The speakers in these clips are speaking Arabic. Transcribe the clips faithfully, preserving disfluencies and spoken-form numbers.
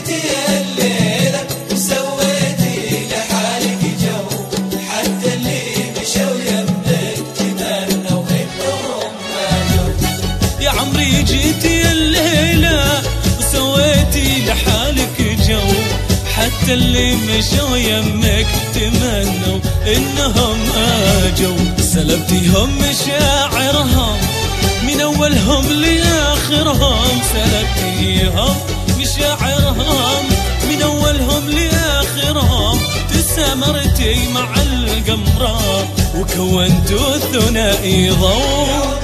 جيتي الليلة وسويتي لحالك جو، حتى اللي مشوا يمك تمنوا انهم ما جو. يا عمري جيتي الليلة وسويتي لحالك جو، حتى اللي مشوا يمك تمنوا انهم اجوا. سلبتيهم مشاعرهم من اولهم لاخرهم، سلبتيهم مشاعرهم من اولهم لاخرهم. تسامرتي مع القمرة وكونتوا ثنائي ضوء.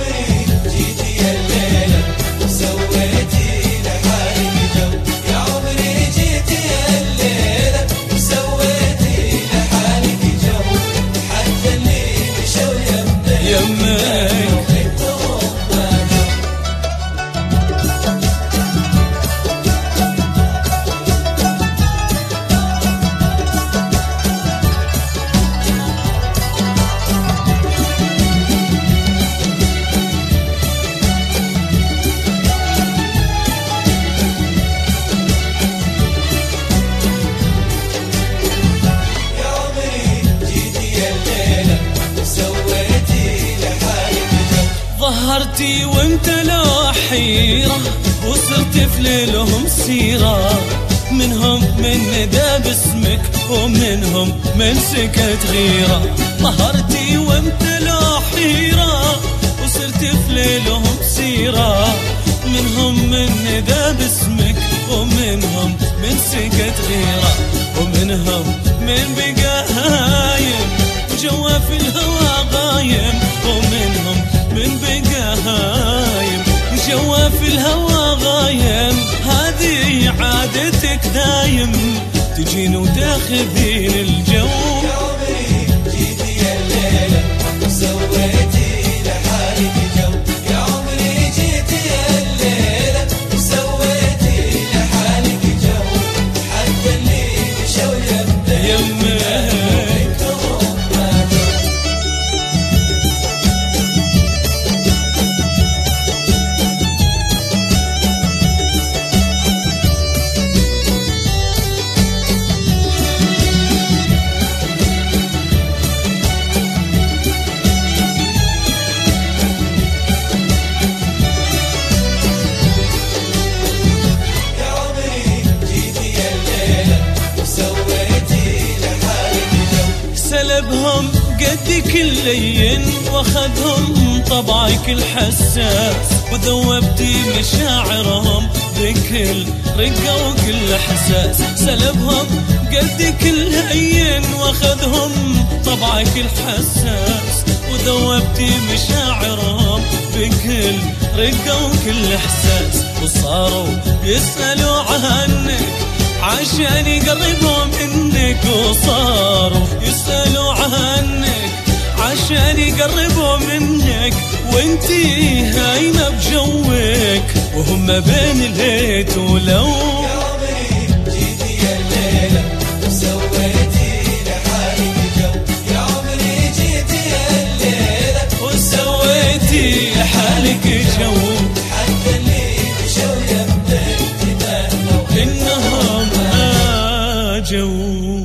ظهرتي وامتلوا حيرة وصرت في ليلهم سيرة، منهم من ندى باسمك ومنهم من سكت غيرة. ظهرتي وامتلوا حيرة وصرت في ليلهم سيرة، منهم من ندى باسمك ومنهم من سكت غيرة، ومنهم من بقى هايم وجوا في الهوى غايم، ومنهم من بقى هايم وجوا في الهوى غايم. هذه عادتك دايم تجين وتاخذين الجو. يا عمري جيتي الليلة وسويتي لحالك جو، يا عمري جيتي الليلة وسويتي لحالك جو، حتى اللي مشوا يمك سلبهم قدك اللين واخذهم طبعك الحساس، وذوبتي مشاعرهم بكل رقة وكل احساس. سلبهم قدك اللين واخذهم طبعك الحساس، وذوبتي مشاعرهم بكل رقة وكل احساس. وصاروا يسألوا عنك عشان يقربوا منك، وصاروا يسألوا عنك عشان يقربوا منك، وانتي هايمة بجوك وهم بين الهيت ولو. يا عمري جيتي الليلة وسويتي لحالك جو، يا عمري جيتي الليلة وسويتي لحالك جو، حتى اللي مشوا يمك تمنوا انهم اجوا.